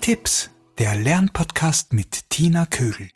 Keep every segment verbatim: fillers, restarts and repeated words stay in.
Tipps, der Lernpodcast mit Tina Kögel.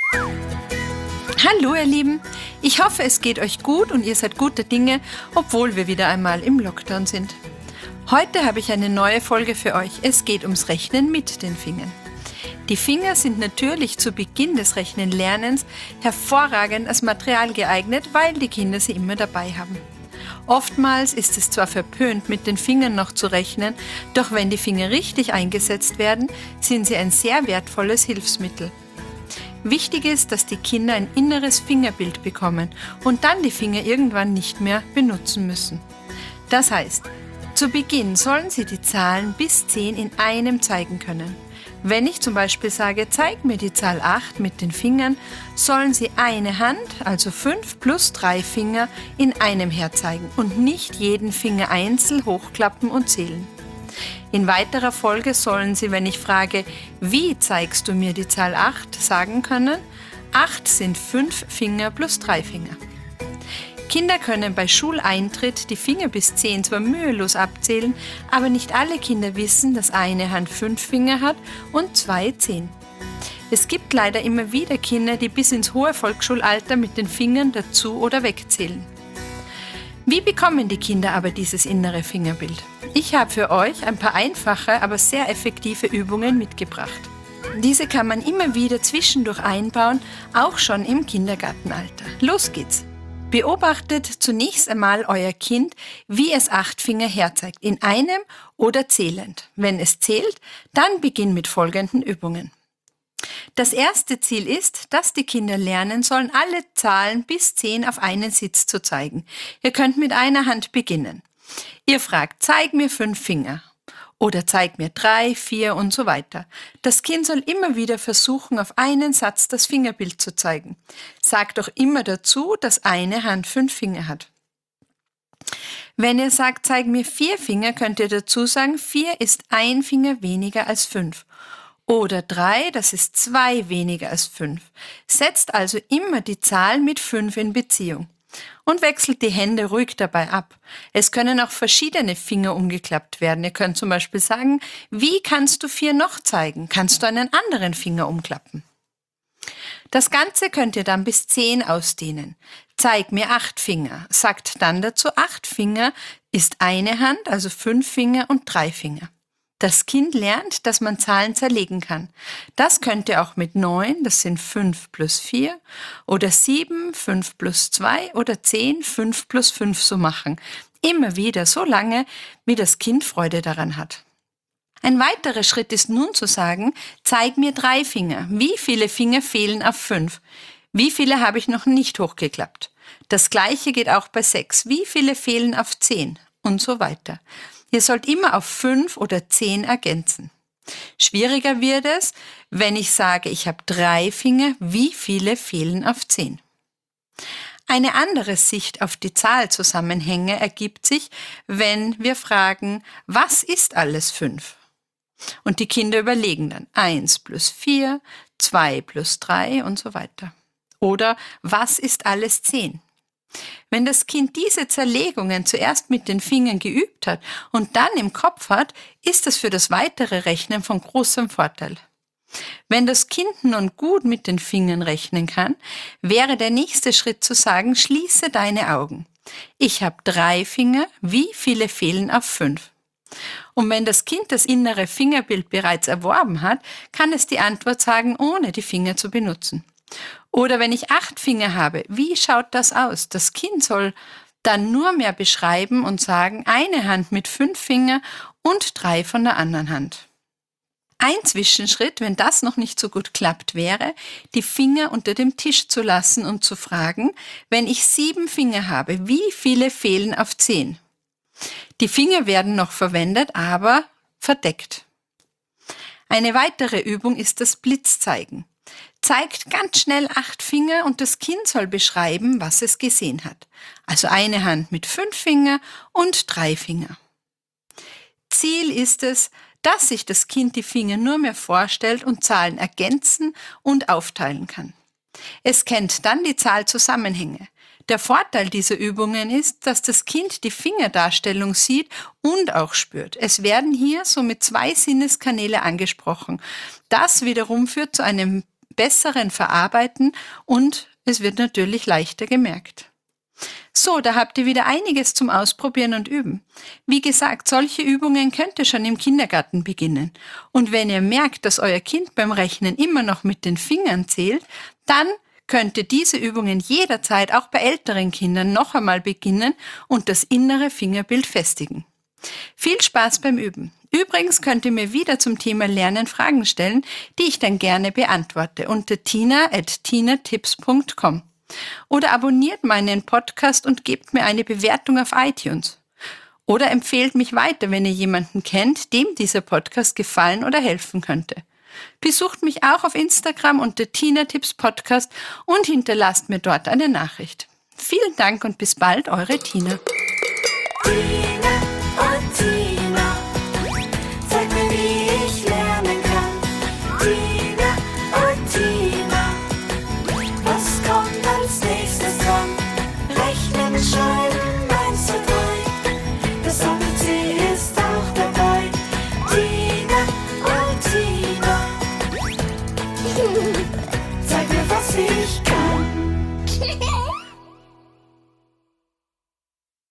Hallo ihr Lieben, ich hoffe es geht euch gut und ihr seid guter Dinge, obwohl wir wieder einmal im Lockdown sind. Heute habe ich eine neue Folge für euch. Es geht ums Rechnen mit den Fingern. Die Finger sind natürlich zu Beginn des Rechnenlernens hervorragend als Material geeignet, weil die Kinder sie immer dabei haben. Oftmals ist es zwar verpönt, mit den Fingern noch zu rechnen, doch wenn die Finger richtig eingesetzt werden, sind sie ein sehr wertvolles Hilfsmittel. Wichtig ist, dass die Kinder ein inneres Fingerbild bekommen und dann die Finger irgendwann nicht mehr benutzen müssen. Das heißt, zu Beginn sollen sie die Zahlen bis zehn in einem zeigen können. Wenn ich zum Beispiel sage, zeig mir die Zahl acht mit den Fingern, sollen Sie eine Hand, also fünf plus drei Finger, in einem herzeigen und nicht jeden Finger einzeln hochklappen und zählen. In weiterer Folge sollen Sie, wenn ich frage, wie zeigst du mir die Zahl acht, sagen können, acht sind fünf Finger plus drei Finger. Kinder können bei Schuleintritt die Finger bis zehn zwar mühelos abzählen, aber nicht alle Kinder wissen, dass eine Hand fünf Finger hat und zwei zehn. Es gibt leider immer wieder Kinder, die bis ins hohe Volksschulalter mit den Fingern dazu oder wegzählen. Wie bekommen die Kinder aber dieses innere Fingerbild? Ich habe für euch ein paar einfache, aber sehr effektive Übungen mitgebracht. Diese kann man immer wieder zwischendurch einbauen, auch schon im Kindergartenalter. Los geht's! Beobachtet zunächst einmal euer Kind, wie es acht Finger herzeigt, in einem oder zählend. Wenn es zählt, dann beginn mit folgenden Übungen. Das erste Ziel ist, dass die Kinder lernen sollen, alle Zahlen bis zehn auf einen Sitz zu zeigen. Ihr könnt mit einer Hand beginnen. Ihr fragt, zeig mir fünf Finger. Oder zeig mir drei, vier und so weiter. Das Kind soll immer wieder versuchen, auf einen Satz das Fingerbild zu zeigen. Sagt doch immer dazu, dass eine Hand fünf Finger hat. Wenn ihr sagt, zeig mir vier Finger, könnt ihr dazu sagen, vier ist ein Finger weniger als fünf. Oder drei, das ist zwei weniger als fünf. Setzt also immer die Zahl mit fünf in Beziehung. Und wechselt die Hände ruhig dabei ab. Es können auch verschiedene Finger umgeklappt werden. Ihr könnt zum Beispiel sagen, wie kannst du vier noch zeigen? Kannst du einen anderen Finger umklappen? Das Ganze könnt ihr dann bis zehn ausdehnen. Zeig mir acht Finger. Sagt dann dazu, acht Finger ist eine Hand, also fünf Finger und drei Finger. Das Kind lernt, dass man Zahlen zerlegen kann. Das könnt ihr auch mit neun, das sind fünf plus vier, oder sieben, fünf plus zwei oder zehn, fünf plus fünf so machen. Immer wieder, so lange, wie das Kind Freude daran hat. Ein weiterer Schritt ist nun zu sagen, zeig mir drei Finger. Wie viele Finger fehlen auf fünf? Wie viele habe ich noch nicht hochgeklappt? Das Gleiche geht auch bei sechs. Wie viele fehlen auf zehn? Und so weiter. Ihr sollt immer auf fünf oder zehn ergänzen. Schwieriger wird es, wenn ich sage, ich habe drei Finger, wie viele fehlen auf zehn? Eine andere Sicht auf die Zahlzusammenhänge ergibt sich, wenn wir fragen, was ist alles fünf? Und die Kinder überlegen dann eins plus vier, zwei plus drei und so weiter. Oder was ist alles zehn? Wenn das Kind diese Zerlegungen zuerst mit den Fingern geübt hat und dann im Kopf hat, ist es für das weitere Rechnen von großem Vorteil. Wenn das Kind nun gut mit den Fingern rechnen kann, wäre der nächste Schritt zu sagen, schließe deine Augen. Ich habe drei Finger, wie viele fehlen auf fünf? Und wenn das Kind das innere Fingerbild bereits erworben hat, kann es die Antwort sagen, ohne die Finger zu benutzen. Oder wenn ich acht Finger habe, wie schaut das aus? Das Kind soll dann nur mehr beschreiben und sagen, eine Hand mit fünf Fingern und drei von der anderen Hand. Ein Zwischenschritt, wenn das noch nicht so gut klappt, wäre, die Finger unter dem Tisch zu lassen und zu fragen, wenn ich sieben Finger habe, wie viele fehlen auf zehn? Die Finger werden noch verwendet, aber verdeckt. Eine weitere Übung ist das Blitzzeigen. Zeigt ganz schnell acht Finger und das Kind soll beschreiben, was es gesehen hat. Also eine Hand mit fünf Finger und drei Finger. Ziel ist es, dass sich das Kind die Finger nur mehr vorstellt und Zahlen ergänzen und aufteilen kann. Es kennt dann die Zahlzusammenhänge. Der Vorteil dieser Übungen ist, dass das Kind die Fingerdarstellung sieht und auch spürt. Es werden hier somit zwei Sinneskanäle angesprochen. Das wiederum führt zu einem besseren Verarbeiten und es wird natürlich leichter gemerkt. So, da habt ihr wieder einiges zum Ausprobieren und Üben. Wie gesagt, solche Übungen könnt ihr schon im Kindergarten beginnen. Und wenn ihr merkt, dass euer Kind beim Rechnen immer noch mit den Fingern zählt, dann könnt ihr diese Übungen jederzeit auch bei älteren Kindern noch einmal beginnen und das innere Fingerbild festigen. Viel Spaß beim Üben. Übrigens könnt ihr mir wieder zum Thema Lernen Fragen stellen, die ich dann gerne beantworte unter tina at tinatips punkt com. Oder abonniert meinen Podcast und gebt mir eine Bewertung auf iTunes. Oder empfehlt mich weiter, wenn ihr jemanden kennt, dem dieser Podcast gefallen oder helfen könnte. Besucht mich auch auf Instagram unter tinatips podcast und hinterlasst mir dort eine Nachricht. Vielen Dank und bis bald, eure Tina.